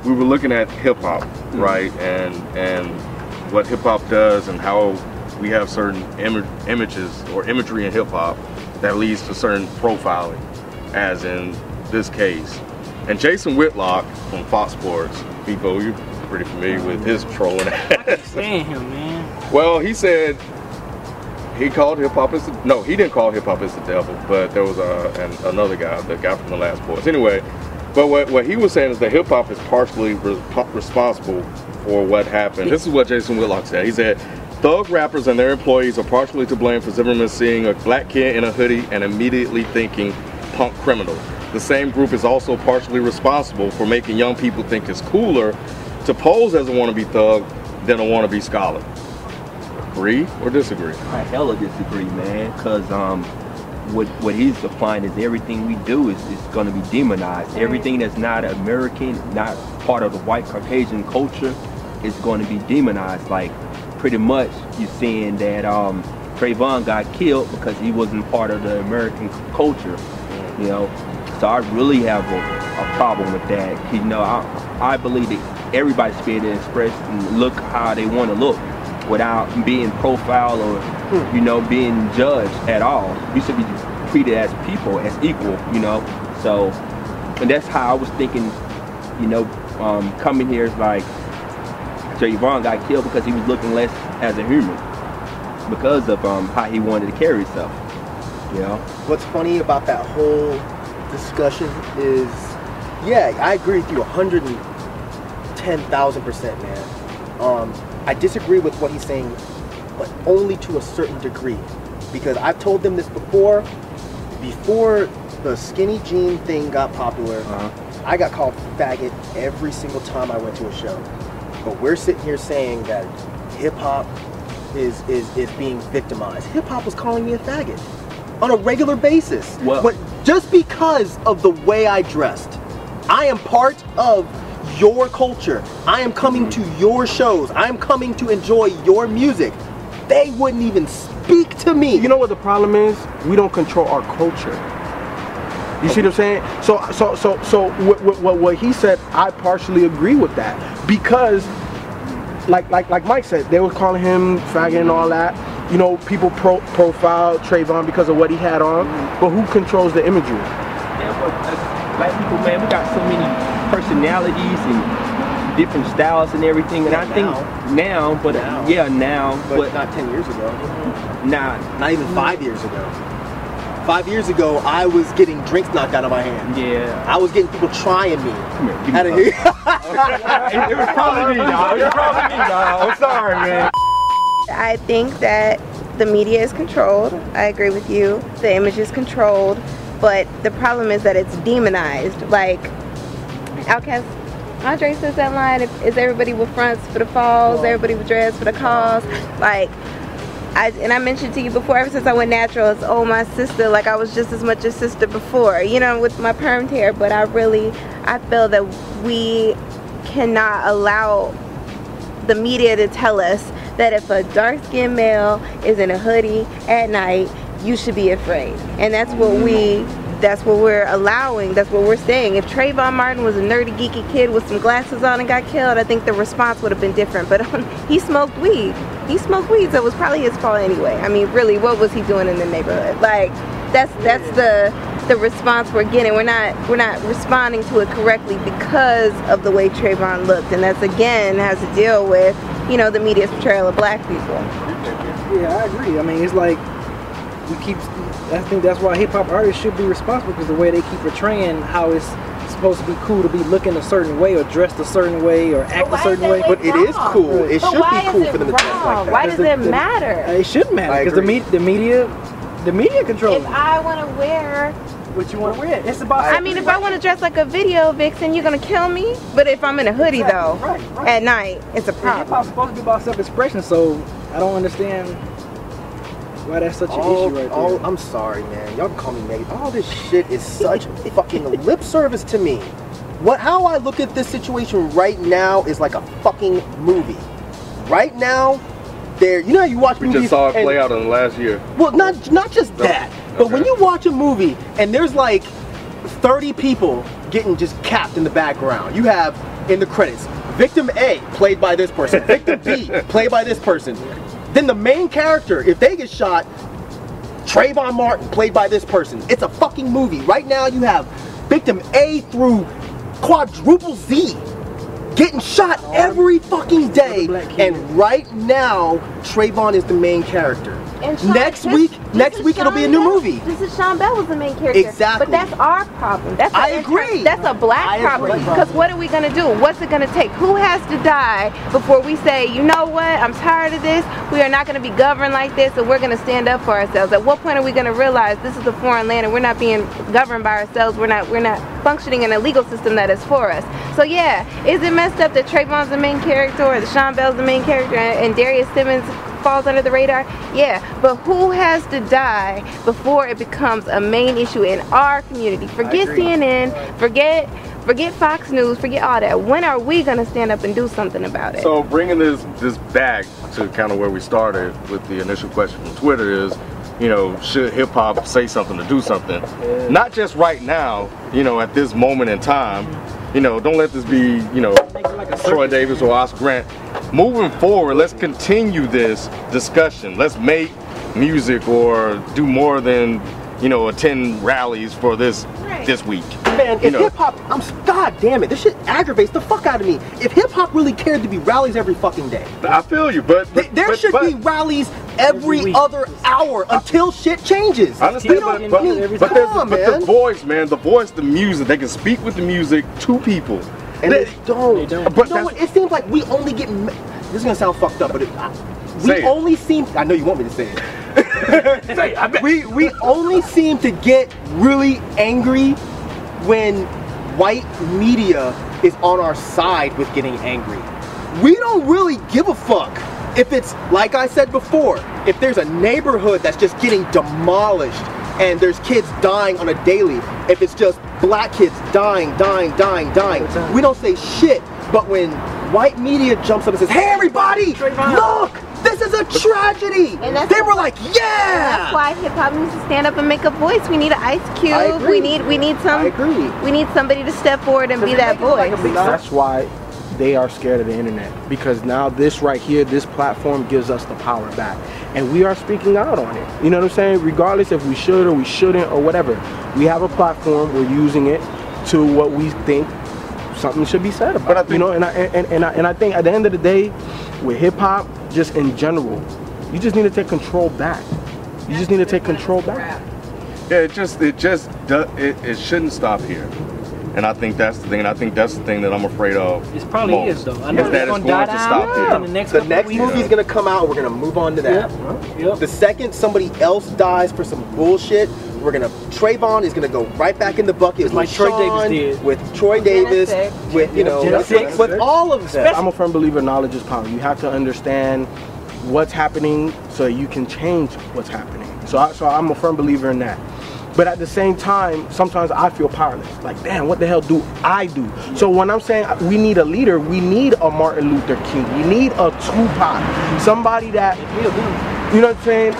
we were looking at hip hop, right, and what hip hop does, and how we have certain images or imagery in hip hop that leads to certain profiling, as in this case. And Jason Whitlock from Fox Sports, Bevo, you're pretty familiar with his trolling ass. I can't stand him, man. Well, he said he called hip hop as no, he didn't call hip hop as the devil, but there was another guy, the guy from The Last Boys. Anyway, but what he was saying is that hip hop is partially responsible for what happened. This is what Jason Whitlock said. He said, thug rappers and their employees are partially to blame for Zimmerman seeing a black kid in a hoodie and immediately thinking punk criminal. The same group is also partially responsible for making young people think it's cooler to pose as a wannabe thug than a wannabe scholar. Agree or disagree? I hella disagree, man, because what he's applying is everything we do is going to be demonized. Everything that's not American, not part of the white Caucasian culture, is going to be demonized. Like, pretty much you're saying that Trayvon got killed because he wasn't part of the American culture, you know. So I really have a problem with that. You know, I believe that everybody should be able to express and look how they want to look without being profiled or, you know, being judged at all. We should be treated as people, as equal, you know. So, and that's how I was thinking, you know, coming here is like, Trayvon got killed because he was looking less as a human because of how he wanted to carry himself, you know. What's funny about that whole discussion is, yeah, I agree with you 110,000%, man. I disagree with what he's saying, but only to a certain degree, because I've told them this before the skinny jean thing got popular. I got called faggot every single time I went to a show. But we're sitting here saying that hip-hop is being victimized. Hip-hop was calling me a faggot on a regular basis. Well, but just because of the way I dressed, I am part of your culture. I am coming to your shows. I am coming to enjoy your music. They wouldn't even speak to me. You know what the problem is? We don't control our culture. You see what I'm saying? So what he said, I partially agree with that, because like Mike said, they were calling him faggot and all that. You know, people profile Trayvon because of what he had on, but who controls the imagery? Yeah, but as black people, man, we got so many personalities and different styles and everything, and yeah, I think now, but not 10 years ago. Not even 5 years ago. 5 years ago, I was getting drinks knocked out of my hand. Yeah. I was getting people trying me. Come here, Out of here. It was probably me, dog. It was probably me, dog. I'm sorry, man. I think that the media is controlled. I agree with you. The image is controlled, but the problem is that it's demonized. Like Outkast, Andre says that line, is everybody with fronts for the falls, everybody with dreads for the calls. Like, I mentioned to you before, ever since I went natural, it's, oh, my sister, like I was just as much a sister before, you know, with my permed hair. But I feel that we cannot allow the media to tell us that if a dark-skinned male is in a hoodie at night, you should be afraid. And that's what we're allowing, that's what we're saying. If Trayvon Martin was a nerdy, geeky kid with some glasses on and got killed, I think the response would have been different. But he smoked weed. He smoked weed, so it was probably his fault anyway. I mean, really, what was he doing in the neighborhood? Like, that's the response we're getting. We're not responding to it correctly because of the way Trayvon looked, and that's again has to deal with, you know, the media's portrayal of black people. Yeah, I agree. I mean, it's like I think that's why hip hop artists should be responsible, because the way they keep portraying how it's supposed to be cool to be looking a certain way or dressed a certain way or act a certain way. But it is cool. It should be cool for them to dress like that. Why does it matter? It shouldn't matter, because the media controls. If I want to wear what you want to wear, it's about. I mean, if I want to dress like a video vixen, you're gonna kill me. But if I'm in a hoodie though, right. at night, it's a problem. Hip hop's supposed to be about self-expression, so I don't understand why that's such an issue right there. I'm sorry, man. Y'all can call me negative. All this shit is such fucking lip service to me. How I look at this situation right now is like a fucking movie. Right now, you know how you watch movies. We just saw it play out in the last year. Well, not just that, but when you watch a movie and there's like 30 people getting just capped in the background. You have in the credits, victim A, played by this person, victim B, played by this person. Then the main character, if they get shot, Trayvon Martin, played by this person. It's a fucking movie. Right now you have victim A through quadruple Z getting shot every fucking day. And right now, Trayvon is the main character. And Sean, next week it'll be a new movie. This is Sean Bell was the main character. Exactly. But that's our problem. That's I agree. That's a black problem. Because what are we gonna do? What's it gonna take? Who has to die before we say, you know what? I'm tired of this. We are not gonna be governed like this, and we're gonna stand up for ourselves. At what point are we gonna realize this is a foreign land and we're not being governed by ourselves? We're not functioning in a legal system that is for us. So yeah, is it messed up that Trayvon's the main character or that Sean Bell's the main character and Darius Simmons falls under the radar? Yeah, but who has to die before it becomes a main issue in our community? Forget CNN, forget Fox News, forget all that. When are we gonna stand up and do something about it? So bringing this back to kind of where we started with the initial question from Twitter is, you know, should hip hop say something to do something? Yeah. Not just right now, you know, at this moment in time. You know, don't let this be, you know, like Troy Davis or Oscar Grant. Moving forward, let's continue this discussion. Let's make music or do more than, you know, attend rallies for this week. Man, if hip hop, God damn it, this shit aggravates the fuck out of me. If hip hop really cared to be rallies every fucking day, I feel you, but there should be rallies every other hour until shit changes. I understand, but the voice, man, the voice, the music, they can speak with the music to people. And they don't. But you know what? It seems like we only get, this is gonna sound fucked up, but we only seem, I know you want me to say it. we only seem to get really angry when white media is on our side with getting angry. We don't really give a fuck if it's, like I said before, if there's a neighborhood that's just getting demolished and there's kids dying on a daily, if it's just black kids dying, we don't say shit. But when white media jumps up and says, hey everybody, look, this is a tragedy, they were like, yeah! That's why hip hop needs to stand up and make a voice. We need an Ice Cube. We need somebody to step forward and be that voice. That's why they are scared of the internet, because now this right here, this platform gives us the power back, and we are speaking out on it. You know what I'm saying? Regardless if we should or we shouldn't or whatever, we have a platform. We're using it to what we think something should be said about. But I think, you know, and I think at the end of the day, with hip hop, just in general, you just need to take control back. You just need to take control back. Yeah, it shouldn't stop here. And I think that's the thing, and I think that's the thing that I'm afraid of. It probably most, is, though. I know that it's going to stop here. The next movie's going to come out, we're going to move on to that. Yep. The second somebody else dies for some bullshit, Trayvon is going to go right back in the bucket with Troy Davis did. With Troy Davis, with, you know, with all of that. I'm a firm believer knowledge is power. You have to understand what's happening so you can change what's happening. So I'm a firm believer in that. But at the same time, sometimes I feel powerless. Like, damn, what the hell do I do? So when I'm saying we need a leader, we need a Martin Luther King. We need a Tupac. Somebody that, you know what I'm saying?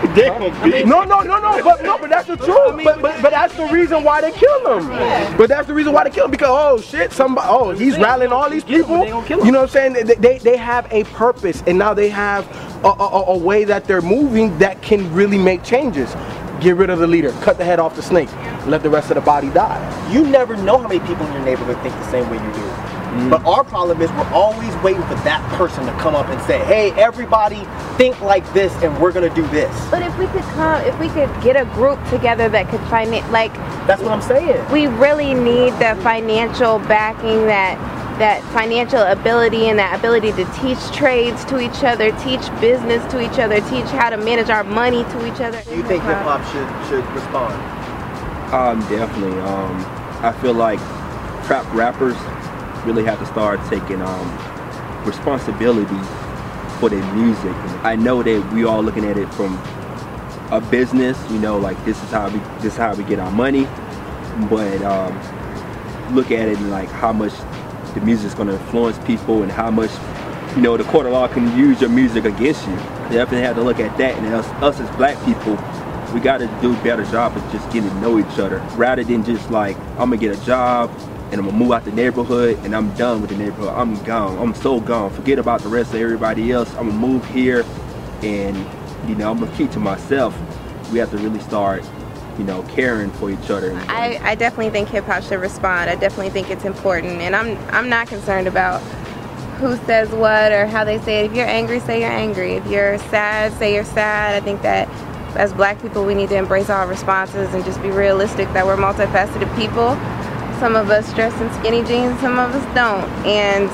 But that's the truth. But that's the reason why they kill him. But that's the reason why they kill him, because, oh shit, he's rallying all these people. You know what I'm saying? They have a purpose, and now they have a way that they're moving that can really make changes. Get rid of the leader, cut the head off the snake, let the rest of the body die. You never know how many people in your neighborhood think the same way you do. But our problem is we're always waiting for that person to come up and say, hey, everybody think like this and we're gonna do this. But if we could get a group together that could finance, like, that's what I'm saying. We really need the financial backing, that financial ability and that ability to teach trades to each other, teach business to each other, teach how to manage our money to each other. Do you think hip hop should respond? Definitely. I feel like trap rappers really have to start taking responsibility for their music. I know that we all looking at it from a business, you know, like this is how we get our money, but look at it like how much the music is going to influence people and how much, you know, the court of law can use your music against you. You definitely have to look at that, and us as black people, We got to do a better job of just getting to know each other, rather than just like, I'm gonna get a job and I'm gonna move out the neighborhood and I'm done with the neighborhood. I'm gone. I'm so gone. Forget about the rest of everybody else. I'm gonna move here and, you know, I'm gonna keep to myself. We have to really start, you know, caring for each other. I definitely think hip hop should respond. I definitely think it's important, and I'm not concerned about who says what or how they say it. If you're angry, say you're angry. If you're sad, say you're sad. I think that as black people, we need to embrace our responses and just be realistic that we're multifaceted people. Some of us dress in skinny jeans, some of us don't. And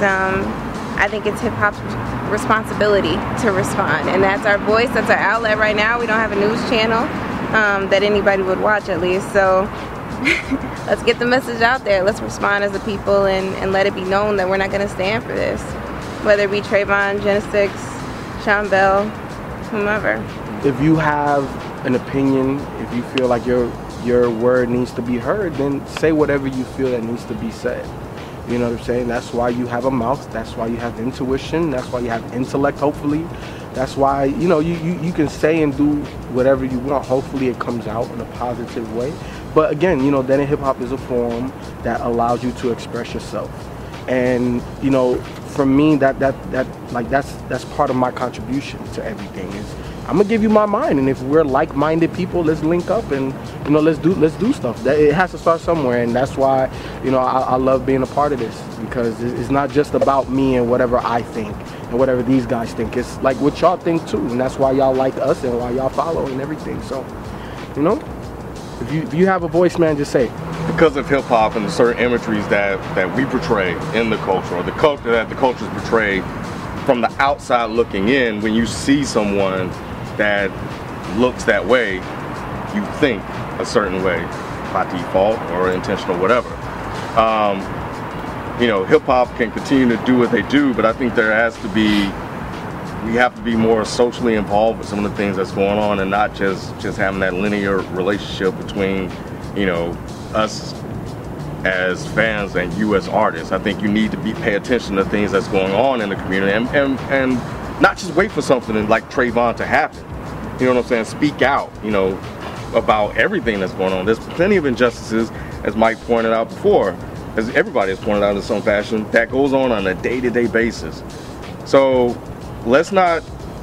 I think it's hip hop's responsibility to respond. And that's our voice, that's our outlet right now. We don't have a news channel that anybody would watch, at least. So let's get the message out there. Let's respond as a people and let it be known that we're not going to stand for this. Whether it be Trayvon, Genesis, Sean Bell, whomever. If you have an opinion, if you feel like your word needs to be heard, then say whatever you feel that needs to be said. You know what I'm saying? That's why you have a mouth. That's why you have intuition. That's why you have intellect, hopefully. That's why, you know, you can say and do whatever you want. Hopefully it comes out in a positive way. But again, you know, Dead End Hip Hop is a forum that allows you to express yourself. And, you know, for me, that's part of my contribution to everything. Is I'm gonna give you my mind, and if we're like-minded people, let's link up and, you know, let's do stuff. It has to start somewhere, and that's why, you know, I love being a part of this, because it's not just about me and whatever I think and whatever these guys think. It's like what y'all think too, and that's why y'all like us and why y'all follow and everything. So, you know, if you have a voice, man, just say it. Because of hip hop and the certain imageries that we portray in the culture, or the culture that the culture is portrayed from the outside looking in, when you see someone that looks that way, you think a certain way by default or intentional, whatever. You know, hip hop can continue to do what they do, but I think we have to be more socially involved with some of the things that's going on, and not just having that linear relationship between, you know, us as fans and you as artists. I think you need to pay attention to things that's going on in the community, and not just wait for something like Trayvon to happen. You know what I'm saying? Speak out, you know, about everything that's going on. There's plenty of injustices, as Mike pointed out before, as everybody has pointed out in some fashion, that goes on a day-to-day basis. So let's not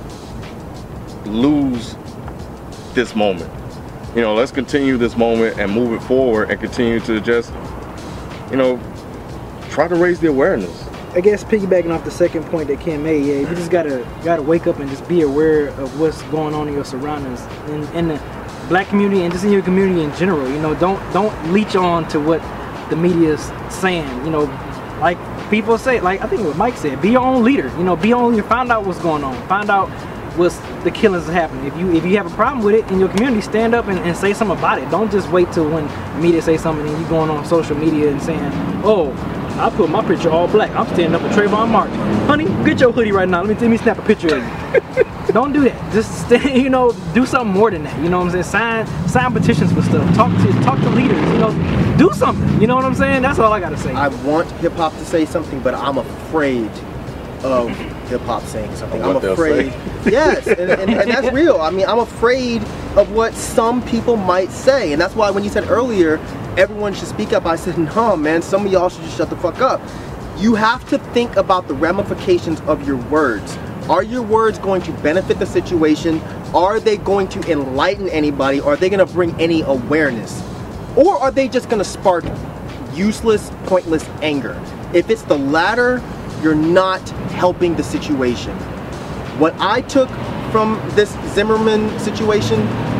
lose this moment. You know, let's continue this moment and move it forward, and continue to just, you know, try to raise the awareness. I guess piggybacking off the second point that Ken made, yeah, you just gotta wake up and just be aware of what's going on in your surroundings, in the black community and just in your community in general. You know, don't leech on to what the media's saying. You know, like people say, like I think what Mike said, be your own leader. You know, be your own leader. Find out what's going on. Find out what's the killings that's happening. If you have a problem with it in your community, stand up and say something about it. Don't just wait till when the media say something and you going on social media and saying, oh, I put my picture all black. I'm standing up with Trayvon Martin. Honey, get your hoodie right now. Let me snap a picture of you. Don't do that. Just you know, do something more than that. You know what I'm saying? Sign petitions for stuff. Talk to leaders. You know, do something. You know what I'm saying? That's all I gotta say. I want hip hop to say something, but I'm afraid of hip hop saying something. I'm afraid. Yes, and that's real. I mean, I'm afraid of what some people might say, and that's why when you said earlier, everyone should speak up, I said, no, man, some of y'all should just shut the fuck up. You have to think about the ramifications of your words. Are your words going to benefit the situation? Are they going to enlighten anybody? Are they going to bring any awareness? Or are they just going to spark useless, pointless anger? If it's the latter, you're not helping the situation. What I took from this Zimmerman situation,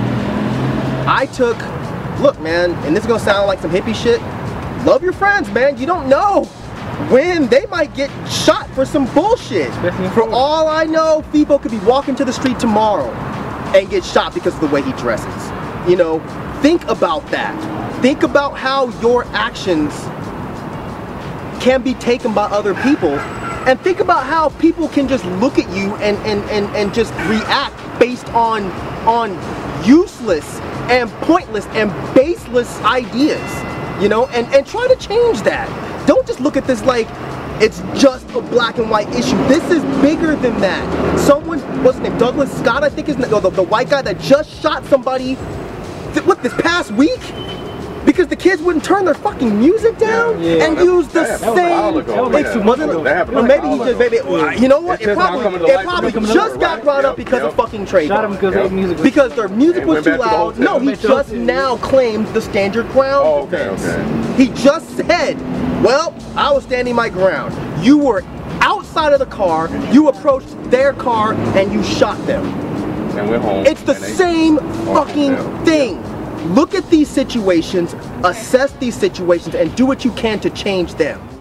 look, man, and this is gonna sound like some hippie shit, love your friends, man. You don't know when they might get shot for some bullshit. For all I know, Febo could be walking to the street tomorrow and get shot because of the way he dresses. You know, think about that. Think about how your actions can be taken by other people, and think about how people can just look at you and just react based on useless and pointless and baseless ideas, you know, and try to change that. Don't just look at this like it's just a black and white issue. This is bigger than that. Someone, what's his name, Douglas Scott, I think is the white guy that just shot somebody what, this past week? Because the kids wouldn't turn their fucking music down and use the same. Or maybe he just, maybe, you know what? It probably just got brought up because of fucking Trayvon. Because their music was too loud. No, he just now claimed the stand your ground defense. He just said, well, I was standing my ground. You were outside of the car, you approached their car, and you shot them. And went home. It's the same fucking thing. Look at these situations, assess these situations, and do what you can to change them.